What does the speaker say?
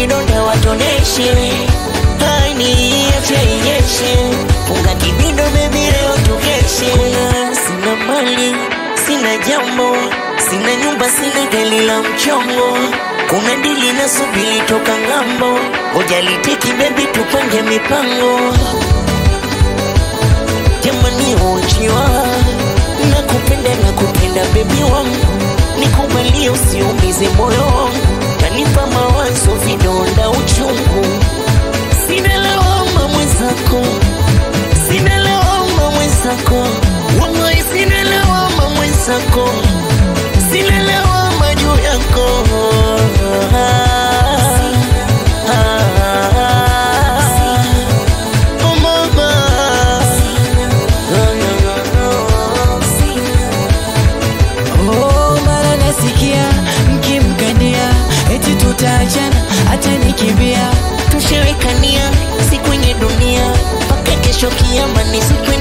vidonda watoneshe. Hani acha inyeshe, funga kibindo baby leo tukeshe. Sina mali, sina jambo, sina nyumba, sina gari la mchongo. Kuna dili na subili toka ngambo, ujalitiki baby tupange mipango. Jamani uchiwa, nakupenda baby wangu. Nikubalie usiumize moyo wangu, tanipa mawazo vidonda uchungu. Sina lawama mwenzako, sina lawama mwenzako, wallahi sina lawama mwenzako, sina lawama juu yako. Oh mama, oh mara nasikia mkimkania eti tutaachana hata nikimbia. tushewekania siku yenye dunia, paka kesho kiyama ni siku